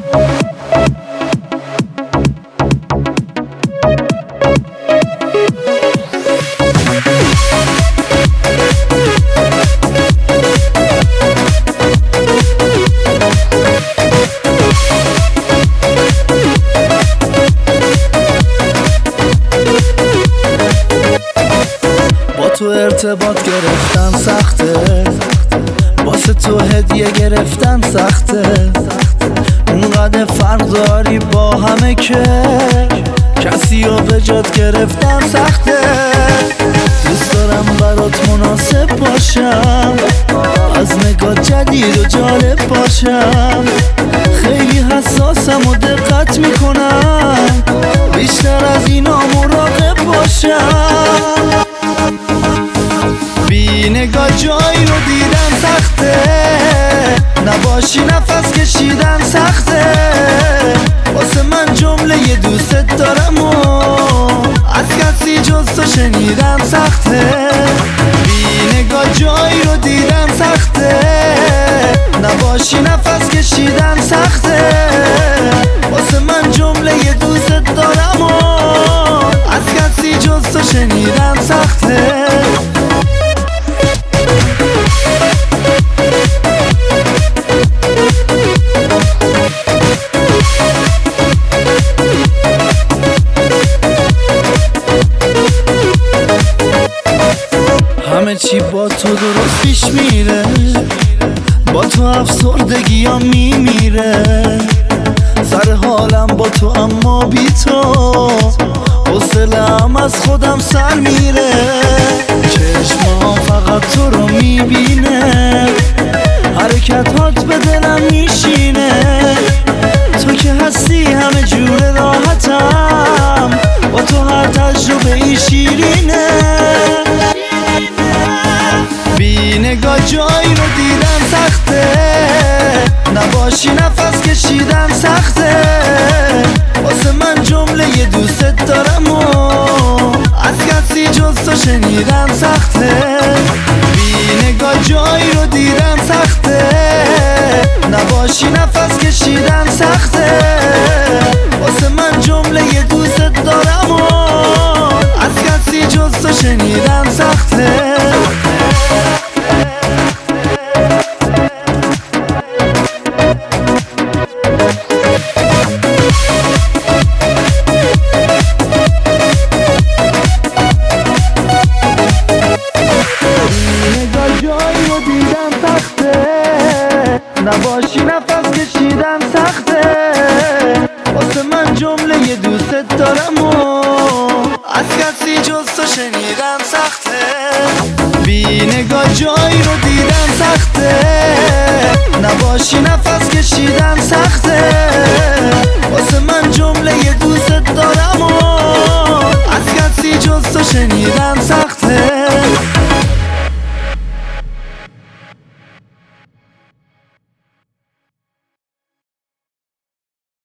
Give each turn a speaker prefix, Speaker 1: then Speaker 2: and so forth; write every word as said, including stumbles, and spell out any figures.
Speaker 1: تو ارتباط گرفتن سخته، واسه تو هدیه گرفتن سخته. اونقدر فرق داری با همه که کسی رو به جات گرفتن سخته. دوست دارم برات مناسب باشم، از نگاه جدید و جالب باشم. خیلی حساسم و دقت میکنم، بیشتر از اینا مراقب باشم. بی نگاه جایی رو دیدن سخته، نباشی نفس کشیدن سخته. واسه من جمله یه دوست دارم و از کسی جز تو شنیدن سخته. بی نگاه جایی رو دیدن سخته، نباشی نفس کشیدن سخته. واسه من جمله یه دوست دارم و از کسی جز تو شنیدن سخته. همه چی با تو درست پیش میره، با تو افسردگی ها میمیره. سر حالم با تو اما بی تو حوصله‌ام از خودم سر میره. چشمام فقط تو رو میبینه، حرکتات به دلم میشینه. تو که هستی همه جور راحتم، با تو هر تجربه ای شیرینه. بی نگاه جایی رو دیدن سخته، نباشی نفس کشیدن سخته. واسه من جمله یه دوست دارم و از کسی جز تو شنیدن سخته. بی نگاه جایی رو دیدن سخته، نباشی نفس کشیدن سخته. واسه من جمله یه دوست دارم و از کسی جز تو شنیدن سخته. نباشی نفس کشیدن سخته. واسه من جمله یه دوست دارم و از کسی جز تو شنیدن سخته. بی نگاه جایی رو دیدن سخته، نباشی نفس کشیدن سخته.